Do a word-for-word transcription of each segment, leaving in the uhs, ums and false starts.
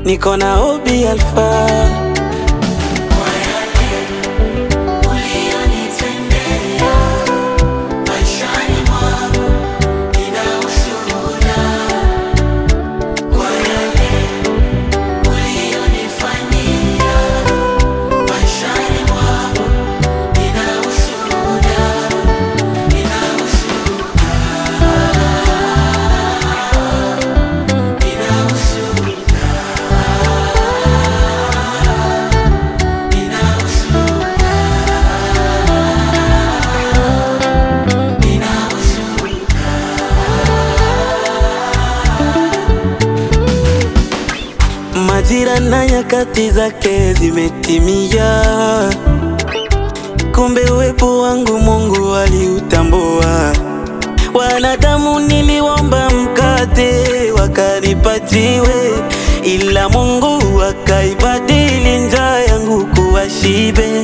niko na Obi Alpha. Majira na nyakati zake zimetimia, kumbe uwepo wangu Mungu aliutambua. Wanadamu niliomba mkate wakanipatiwe, ila Mungu akaibadili njaa yangu kuwa shibe.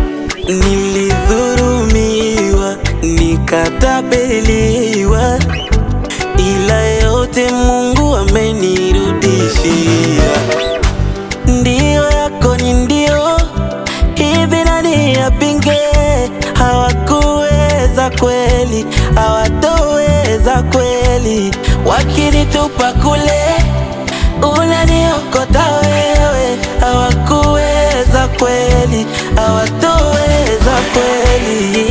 Nilidhulumiwa, nikatapeliwa, ila yote Mungu amenirudishia. Ndio yako ni ndio, hivi nani apinge? Hawakuweza kweli, hawatoweza kweli. Wakinitupa kule, unaniokota wewe. Hawakuweza kweli, hawatoweza kweli.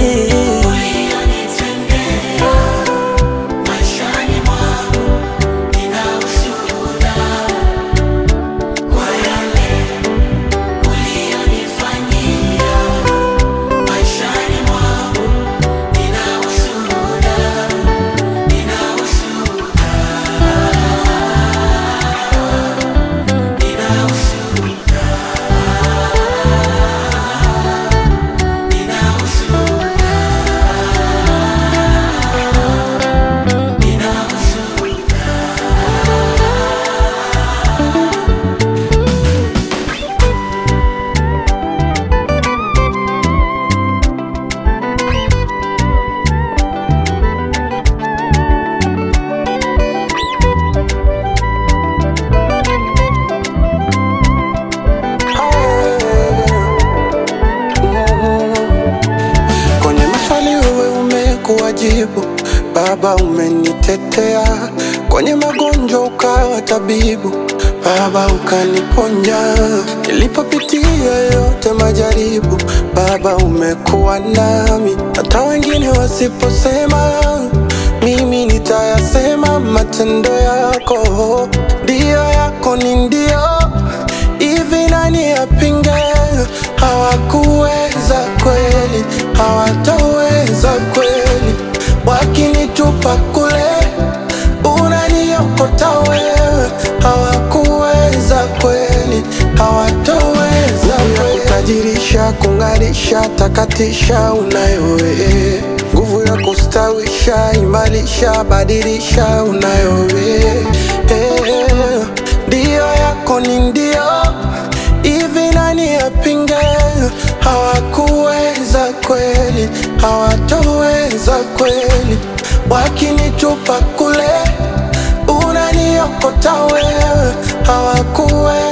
Kuwajibu Baba, umenitetea kwenye magonjwa, ukawa tabibu Baba, ukaniponya. Nilipopitia yote majaribu Baba, umekuwa nami. Hata wengine wasiposema, mimi nitayasema. Matendo yako ndio, yako ni ndio, hivi nani apinge? Hawakuweza kweli, hawatoweza kweli. Wakinitupa kule, unaniokota wewe. Hawakuweza kweli, hawatoweza kweli. Kutajirisha, kung'arisha, takatisha unayo wewe. Nguvu ya kustawisha, imarisha, badilisha unayo wewe. Ndio yako ni ndio, hivi nani apinge? Hawakuweza kweli, hawatoweza kweli. Wakinitupa kule, unaniokota wewe. Hawakuweza